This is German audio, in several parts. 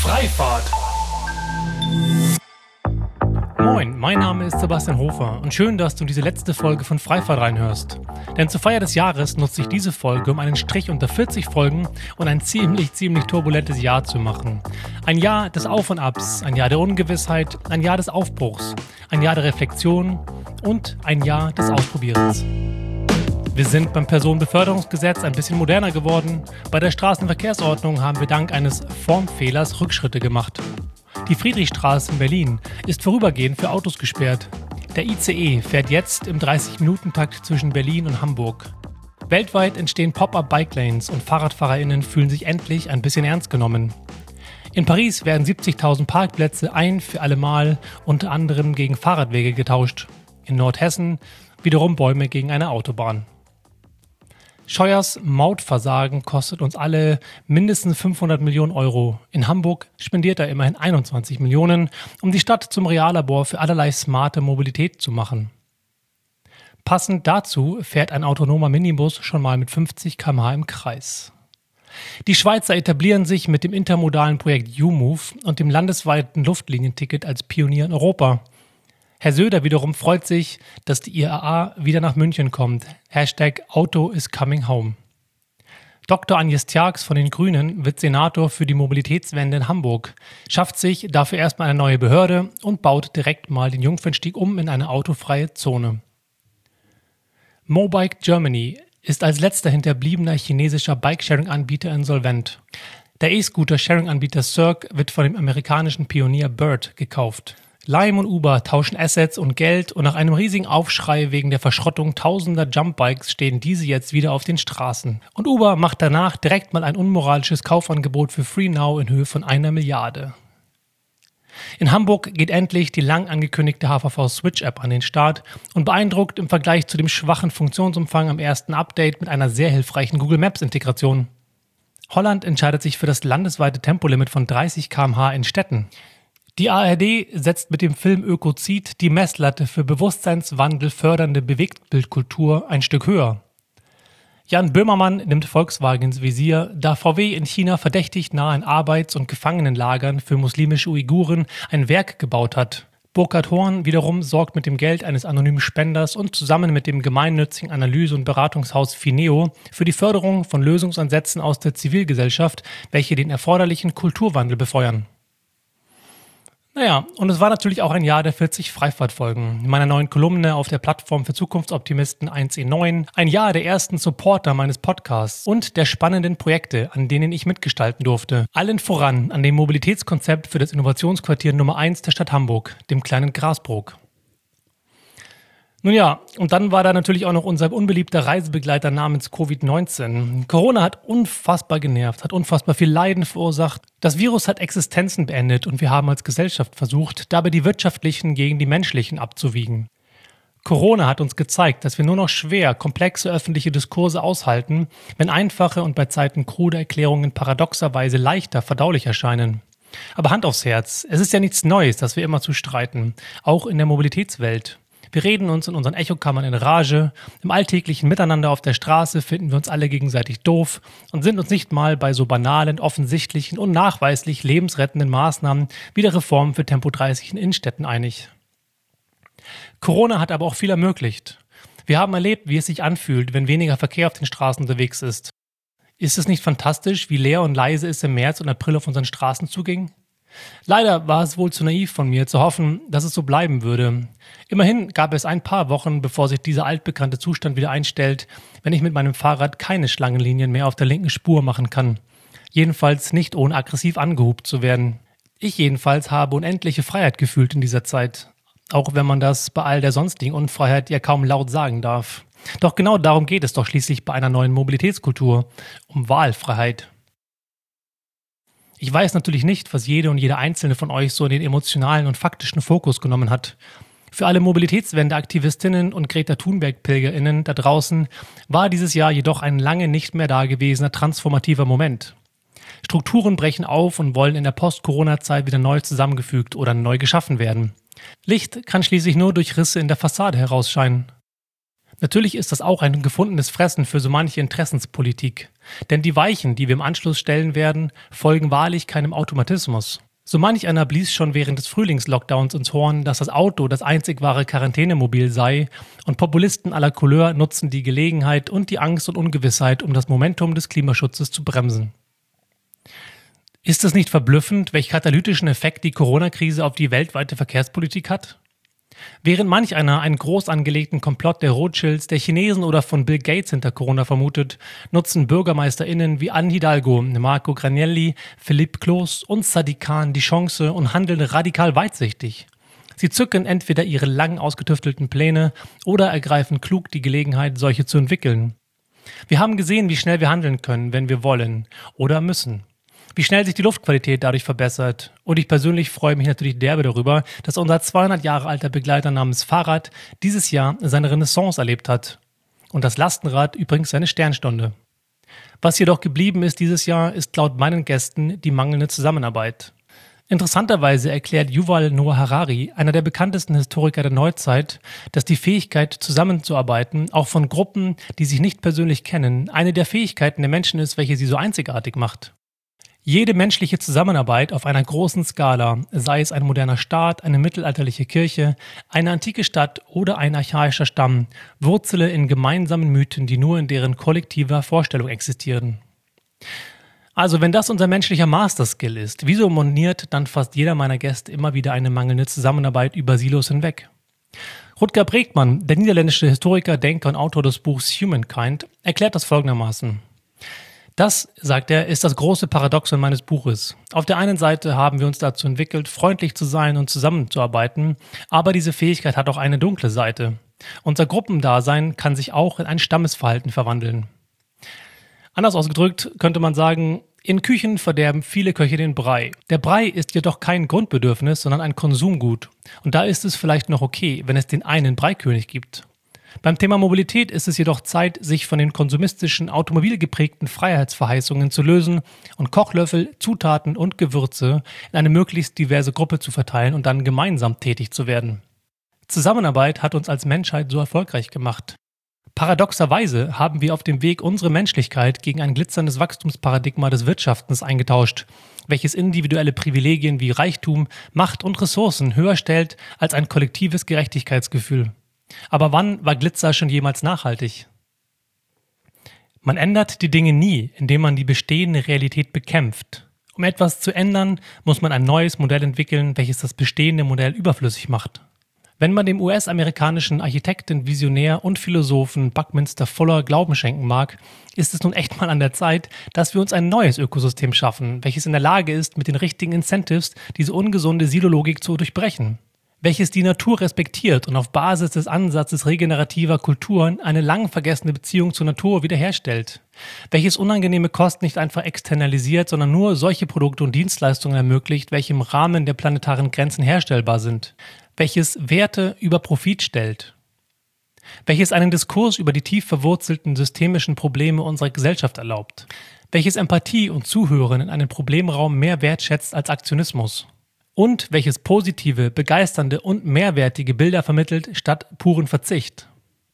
Freifahrt. Moin, mein Name ist Sebastian Hofer und schön, dass du diese letzte Folge von Freifahrt reinhörst. Denn zur Feier des Jahres nutze ich diese Folge, um einen Strich unter 40 Folgen und ein ziemlich turbulentes Jahr zu machen. Ein Jahr des Auf und Abs, ein Jahr der Ungewissheit, ein Jahr des Aufbruchs, ein Jahr der Reflexion und ein Jahr des Ausprobierens. Wir sind beim Personenbeförderungsgesetz ein bisschen moderner geworden. Bei der Straßenverkehrsordnung haben wir dank eines Formfehlers Rückschritte gemacht. Die Friedrichstraße in Berlin ist vorübergehend für Autos gesperrt. Der ICE fährt jetzt im 30-Minuten-Takt zwischen Berlin und Hamburg. Weltweit entstehen Pop-up-Bike-Lanes und FahrradfahrerInnen fühlen sich endlich ein bisschen ernst genommen. In Paris werden 70.000 Parkplätze ein für alle Mal unter anderem gegen Fahrradwege getauscht. In Nordhessen wiederum Bäume gegen eine Autobahn. Scheuers Mautversagen kostet uns alle mindestens 500 Millionen Euro. In Hamburg spendiert er immerhin 21 Millionen, um die Stadt zum Reallabor für allerlei smarte Mobilität zu machen. Passend dazu fährt ein autonomer Minibus schon mal mit 50 km/h im Kreis. Die Schweizer etablieren sich mit dem intermodalen Projekt U-Move und dem landesweiten Luftlinienticket als Pionier in Europa. Herr Söder wiederum freut sich, dass die IAA wieder nach München kommt. #Auto is coming home. Dr. Agnes Tjax von den Grünen wird Senator für die Mobilitätswende in Hamburg, schafft sich dafür erstmal eine neue Behörde und baut direkt mal den Jungfernstieg um in eine autofreie Zone. Mobike Germany ist als letzter hinterbliebener chinesischer Bikesharing-Anbieter insolvent. Der E-Scooter-Sharing-Anbieter Cirque wird von dem amerikanischen Pionier Bird gekauft. Lime und Uber tauschen Assets und Geld und nach einem riesigen Aufschrei wegen der Verschrottung tausender Jumpbikes stehen diese jetzt wieder auf den Straßen. Und Uber macht danach direkt mal ein unmoralisches Kaufangebot für FreeNow in Höhe von 1 Milliarde. In Hamburg geht endlich die lang angekündigte HVV-Switch-App an den Start und beeindruckt im Vergleich zu dem schwachen Funktionsumfang am ersten Update mit einer sehr hilfreichen Google Maps-Integration. Holland entscheidet sich für das landesweite Tempolimit von 30 km/h in Städten. Die ARD setzt mit dem Film Ökozid die Messlatte für Bewusstseinswandel fördernde Bewegtbildkultur ein Stück höher. Jan Böhmermann nimmt Volkswagen ins Visier, da VW in China verdächtig nah in Arbeits- und Gefangenenlagern für muslimische Uiguren ein Werk gebaut hat. Burkhard Horn wiederum sorgt mit dem Geld eines anonymen Spenders und zusammen mit dem gemeinnützigen Analyse- und Beratungshaus Fineo für die Förderung von Lösungsansätzen aus der Zivilgesellschaft, welche den erforderlichen Kulturwandel befeuern. Naja, und es war natürlich auch ein Jahr der 40 Freifahrtfolgen. In meiner neuen Kolumne auf der Plattform für Zukunftsoptimisten 1E9, ein Jahr der ersten Supporter meines Podcasts und der spannenden Projekte, an denen ich mitgestalten durfte. Allen voran an dem Mobilitätskonzept für das Innovationsquartier Nummer 1 der Stadt Hamburg, dem kleinen Grasbrook. Nun ja, und dann war da natürlich auch noch unser unbeliebter Reisebegleiter namens Covid-19. Corona hat unfassbar genervt, hat unfassbar viel Leiden verursacht. Das Virus hat Existenzen beendet und wir haben als Gesellschaft versucht, dabei die wirtschaftlichen gegen die menschlichen abzuwiegen. Corona hat uns gezeigt, dass wir nur noch schwer komplexe öffentliche Diskurse aushalten, wenn einfache und bei Zeiten krude Erklärungen paradoxerweise leichter verdaulich erscheinen. Aber Hand aufs Herz, es ist ja nichts Neues, dass wir immer zu streiten, auch in der Mobilitätswelt. Wir reden uns in unseren Echokammern in Rage, im alltäglichen Miteinander auf der Straße finden wir uns alle gegenseitig doof und sind uns nicht mal bei so banalen, offensichtlichen und nachweislich lebensrettenden Maßnahmen wie der Reform für Tempo 30 in Innenstädten einig. Corona hat aber auch viel ermöglicht. Wir haben erlebt, wie es sich anfühlt, wenn weniger Verkehr auf den Straßen unterwegs ist. Ist es nicht fantastisch, wie leer und leise es im März und April auf unseren Straßen zuging? Leider war es wohl zu naiv von mir zu hoffen, dass es so bleiben würde. Immerhin gab es ein paar Wochen, bevor sich dieser altbekannte Zustand wieder einstellt, wenn ich mit meinem Fahrrad keine Schlangenlinien mehr auf der linken Spur machen kann. Jedenfalls nicht ohne aggressiv angehupt zu werden. Ich jedenfalls habe unendliche Freiheit gefühlt in dieser Zeit, auch wenn man das bei all der sonstigen Unfreiheit ja kaum laut sagen darf. Doch genau darum geht es doch schließlich bei einer neuen Mobilitätskultur, um Wahlfreiheit. Ich weiß natürlich nicht, was jede und jeder einzelne von euch so in den emotionalen und faktischen Fokus genommen hat. Für alle Mobilitätswende-Aktivistinnen und Greta Thunberg-PilgerInnen da draußen war dieses Jahr jedoch ein lange nicht mehr dagewesener transformativer Moment. Strukturen brechen auf und wollen in der Post-Corona-Zeit wieder neu zusammengefügt oder neu geschaffen werden. Licht kann schließlich nur durch Risse in der Fassade herausscheinen. Natürlich ist das auch ein gefundenes Fressen für so manche Interessenspolitik. Denn die Weichen, die wir im Anschluss stellen werden, folgen wahrlich keinem Automatismus. So manch einer blies schon während des Frühlingslockdowns ins Horn, dass das Auto das einzig wahre Quarantänemobil sei, und Populisten aller Couleur nutzen die Gelegenheit und die Angst und Ungewissheit, um das Momentum des Klimaschutzes zu bremsen. Ist es nicht verblüffend, welch katalytischen Effekt die Corona-Krise auf die weltweite Verkehrspolitik hat? Während manch einer einen groß angelegten Komplott der Rothschilds, der Chinesen oder von Bill Gates hinter Corona vermutet, nutzen BürgermeisterInnen wie Anne Hidalgo, Marco Granelli, Philippe Klaus und Sadiq Khan die Chance und handeln radikal weitsichtig. Sie zücken entweder ihre lang ausgetüftelten Pläne oder ergreifen klug die Gelegenheit, solche zu entwickeln. Wir haben gesehen, wie schnell wir handeln können, wenn wir wollen oder müssen. Wie schnell sich die Luftqualität dadurch verbessert. Und ich persönlich freue mich natürlich derbe darüber, dass unser 200 Jahre alter Begleiter namens Fahrrad dieses Jahr seine Renaissance erlebt hat. Und das Lastenrad übrigens seine Sternstunde. Was jedoch geblieben ist dieses Jahr, ist laut meinen Gästen die mangelnde Zusammenarbeit. Interessanterweise erklärt Yuval Noah Harari, einer der bekanntesten Historiker der Neuzeit, dass die Fähigkeit, zusammenzuarbeiten, auch von Gruppen, die sich nicht persönlich kennen, eine der Fähigkeiten der Menschen ist, welche sie so einzigartig macht. Jede menschliche Zusammenarbeit auf einer großen Skala, sei es ein moderner Staat, eine mittelalterliche Kirche, eine antike Stadt oder ein archaischer Stamm, wurzele in gemeinsamen Mythen, die nur in deren kollektiver Vorstellung existieren. Also wenn das unser menschlicher Master-Skill ist, wieso moniert dann fast jeder meiner Gäste immer wieder eine mangelnde Zusammenarbeit über Silos hinweg? Rutger Bregmann, der niederländische Historiker, Denker und Autor des Buchs Humankind, erklärt das folgendermaßen. Das, sagt er, ist das große Paradoxon meines Buches. Auf der einen Seite haben wir uns dazu entwickelt, freundlich zu sein und zusammenzuarbeiten, aber diese Fähigkeit hat auch eine dunkle Seite. Unser Gruppendasein kann sich auch in ein Stammesverhalten verwandeln. Anders ausgedrückt könnte man sagen, in Küchen verderben viele Köche den Brei. Der Brei ist jedoch kein Grundbedürfnis, sondern ein Konsumgut. Und da ist es vielleicht noch okay, wenn es den einen Breikönig gibt. Beim Thema Mobilität ist es jedoch Zeit, sich von den konsumistischen, automobilgeprägten Freiheitsverheißungen zu lösen und Kochlöffel, Zutaten und Gewürze in eine möglichst diverse Gruppe zu verteilen und dann gemeinsam tätig zu werden. Zusammenarbeit hat uns als Menschheit so erfolgreich gemacht. Paradoxerweise haben wir auf dem Weg unsere Menschlichkeit gegen ein glitzerndes Wachstumsparadigma des Wirtschaftens eingetauscht, welches individuelle Privilegien wie Reichtum, Macht und Ressourcen höher stellt als ein kollektives Gerechtigkeitsgefühl. Aber wann war Glitzer schon jemals nachhaltig? Man ändert die Dinge nie, indem man die bestehende Realität bekämpft. Um etwas zu ändern, muss man ein neues Modell entwickeln, welches das bestehende Modell überflüssig macht. Wenn man dem US-amerikanischen Architekten, Visionär und Philosophen Buckminster Fuller Glauben schenken mag, ist es nun echt mal an der Zeit, dass wir uns ein neues Ökosystem schaffen, welches in der Lage ist, mit den richtigen Incentives diese ungesunde Silologik zu durchbrechen. Welches die Natur respektiert und auf Basis des Ansatzes regenerativer Kulturen eine lang vergessene Beziehung zur Natur wiederherstellt. Welches unangenehme Kosten nicht einfach externalisiert, sondern nur solche Produkte und Dienstleistungen ermöglicht, welche im Rahmen der planetaren Grenzen herstellbar sind. Welches Werte über Profit stellt. Welches einen Diskurs über die tief verwurzelten systemischen Probleme unserer Gesellschaft erlaubt. Welches Empathie und Zuhören in einem Problemraum mehr wertschätzt als Aktionismus. Und welches positive, begeisternde und mehrwertige Bilder vermittelt, statt puren Verzicht.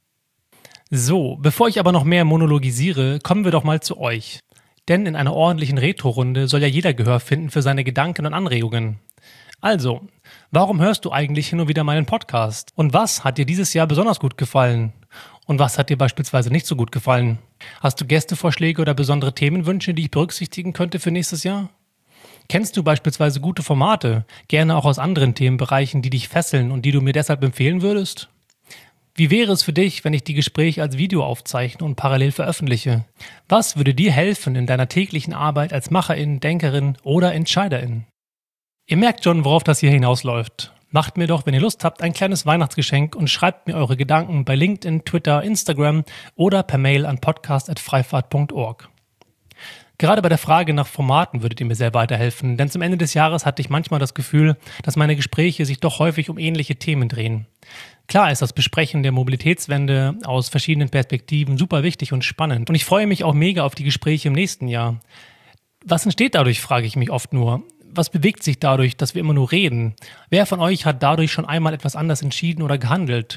So, bevor ich aber noch mehr monologisiere, kommen wir doch mal zu euch. Denn in einer ordentlichen Retro-Runde soll ja jeder Gehör finden für seine Gedanken und Anregungen. Also, warum hörst du eigentlich hin und wieder meinen Podcast? Und was hat dir dieses Jahr besonders gut gefallen? Und was hat dir beispielsweise nicht so gut gefallen? Hast du Gästevorschläge oder besondere Themenwünsche, die ich berücksichtigen könnte für nächstes Jahr? Kennst du beispielsweise gute Formate, gerne auch aus anderen Themenbereichen, die dich fesseln und die du mir deshalb empfehlen würdest? Wie wäre es für dich, wenn ich die Gespräche als Video aufzeichne und parallel veröffentliche? Was würde dir helfen in deiner täglichen Arbeit als Macherin, Denkerin oder Entscheiderin? Ihr merkt schon, worauf das hier hinausläuft. Macht mir doch, wenn ihr Lust habt, ein kleines Weihnachtsgeschenk und schreibt mir eure Gedanken bei LinkedIn, Twitter, Instagram oder per Mail an podcast@freifahrt.org. Gerade bei der Frage nach Formaten würdet ihr mir sehr weiterhelfen, denn zum Ende des Jahres hatte ich manchmal das Gefühl, dass meine Gespräche sich doch häufig um ähnliche Themen drehen. Klar ist das Besprechen der Mobilitätswende aus verschiedenen Perspektiven super wichtig und spannend und ich freue mich auch mega auf die Gespräche im nächsten Jahr. Was entsteht dadurch, frage ich mich oft nur. Was bewegt sich dadurch, dass wir immer nur reden? Wer von euch hat dadurch schon einmal etwas anders entschieden oder gehandelt?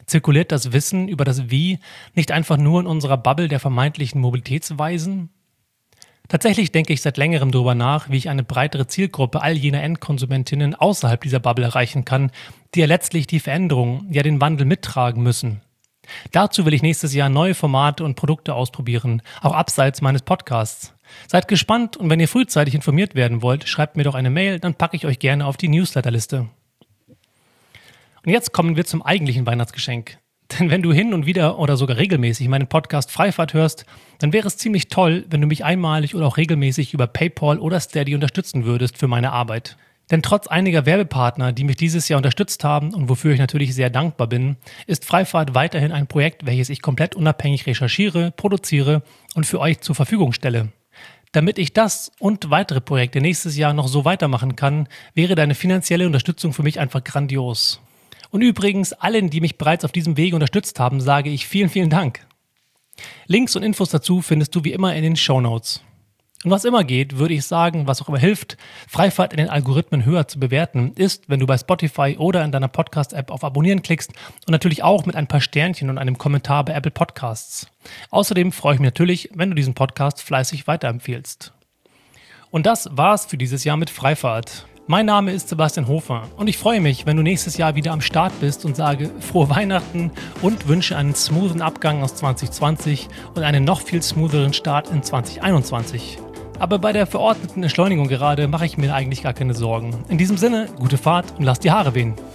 Zirkuliert das Wissen über das Wie nicht einfach nur in unserer Bubble der vermeintlichen Mobilitätsweisen? Tatsächlich denke ich seit längerem darüber nach, wie ich eine breitere Zielgruppe all jener Endkonsumentinnen außerhalb dieser Bubble erreichen kann, die ja letztlich die Veränderung, ja den Wandel mittragen müssen. Dazu will ich nächstes Jahr neue Formate und Produkte ausprobieren, auch abseits meines Podcasts. Seid gespannt und wenn ihr frühzeitig informiert werden wollt, schreibt mir doch eine Mail, dann packe ich euch gerne auf die Newsletterliste. Und jetzt kommen wir zum eigentlichen Weihnachtsgeschenk. Denn wenn du hin und wieder oder sogar regelmäßig meinen Podcast Freifahrt hörst, dann wäre es ziemlich toll, wenn du mich einmalig oder auch regelmäßig über PayPal oder Steady unterstützen würdest für meine Arbeit. Denn trotz einiger Werbepartner, die mich dieses Jahr unterstützt haben und wofür ich natürlich sehr dankbar bin, ist Freifahrt weiterhin ein Projekt, welches ich komplett unabhängig recherchiere, produziere und für euch zur Verfügung stelle. Damit ich das und weitere Projekte nächstes Jahr noch so weitermachen kann, wäre deine finanzielle Unterstützung für mich einfach grandios. Und übrigens, allen, die mich bereits auf diesem Wege unterstützt haben, sage ich vielen, vielen Dank. Links und Infos dazu findest du wie immer in den Shownotes. Und was immer geht, würde ich sagen, was auch immer hilft, Freifahrt in den Algorithmen höher zu bewerten, ist, wenn du bei Spotify oder in deiner Podcast-App auf Abonnieren klickst und natürlich auch mit ein paar Sternchen und einem Kommentar bei Apple Podcasts. Außerdem freue ich mich natürlich, wenn du diesen Podcast fleißig weiterempfiehlst. Und das war's für dieses Jahr mit Freifahrt. Mein Name ist Sebastian Hofer und ich freue mich, wenn du nächstes Jahr wieder am Start bist und sage frohe Weihnachten und wünsche einen smoothen Abgang aus 2020 und einen noch viel smootheren Start in 2021. Aber bei der verordneten Entschleunigung gerade mache ich mir eigentlich gar keine Sorgen. In diesem Sinne, gute Fahrt und lass die Haare wehen.